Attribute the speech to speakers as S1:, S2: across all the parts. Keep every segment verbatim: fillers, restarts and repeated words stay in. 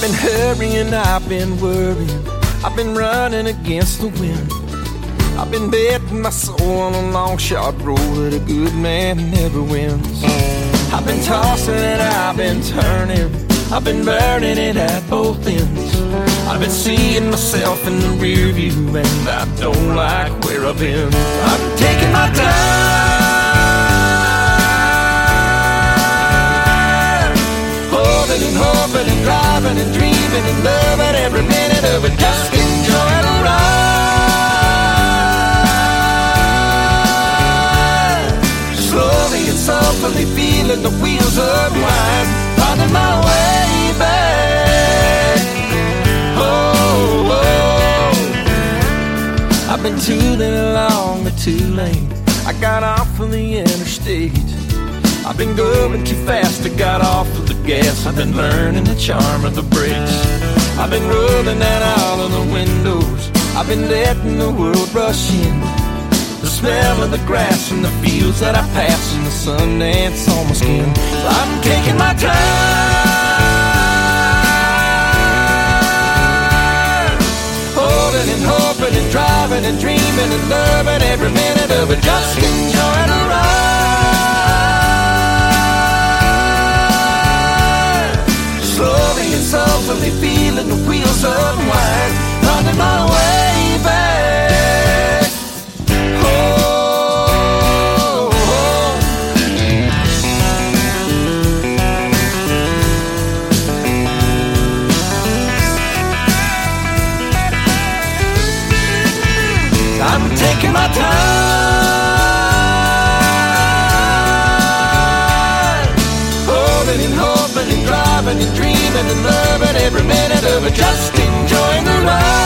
S1: been hurrying, I've been worrying, I've been running against the wind. I've been betting my soul on a long shot road that a good man never wins. I've been tossing and I've been turning, I've been burning it at both ends. I've been seeing myself in the rear view and I don't like where I've been. I'm taking my time, holding and hoping and driving and dreaming and loving every minute of it, just enjoying the ride. Slowly and softly feeling the wheels unwind, finding my way back. Oh, oh. I've been tooling along the two-lane, I got off of the interstate. I've been going too fast, I got off of the gas. I've been learning the charm of the brakes. I've been rolling down all of the windows, I've been letting the world rush in. The smell of the grass and the fields that I pass and the sun dance on my skin. I'm taking my time, holding and hoping and driving and dreaming and loving every minute of it, just enjoying the ride. Slowly and softly feeling the wheels unwind, finding my way back. I'm taking my time, holding and hoping and driving and dreaming and loving every minute of it, just enjoying the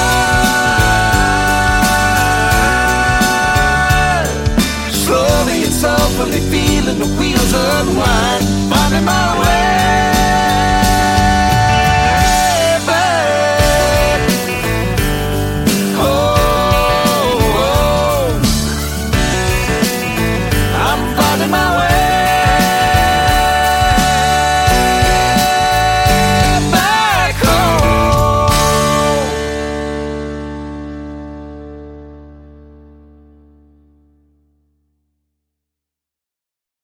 S1: ride. Slowly and softly feeling the wheels unwind, finding my way.